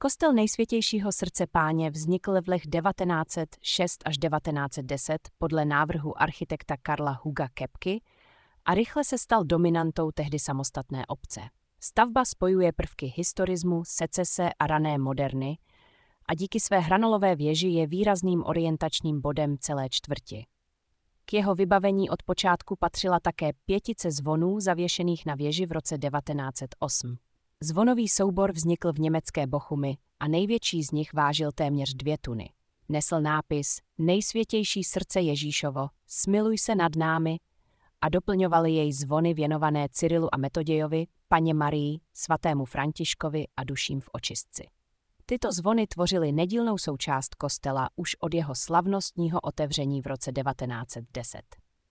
Kostel Nejsvětějšího srdce Páně vznikl v letech 1906 až 1910 podle návrhu architekta Karla Huga Kepky a rychle se stal dominantou tehdy samostatné obce. Stavba spojuje prvky historismu, secese a rané moderny a díky své hranolové věži je výrazným orientačním bodem celé čtvrti. K jeho vybavení od počátku patřila také 5 zvonů zavěšených na věži v roce 1908. Zvonový soubor vznikl v německé Bochumi a největší z nich vážil téměř 2 tuny. Nesl nápis Nejsvětější srdce Ježíšovo, smiluj se nad námi a doplňovaly jej zvony věnované Cyrilu a Metodějovi, Panně Marii, svatému Františkovi a duším v očistci. Tyto zvony tvořily nedílnou součást kostela už od jeho slavnostního otevření v roce 1910.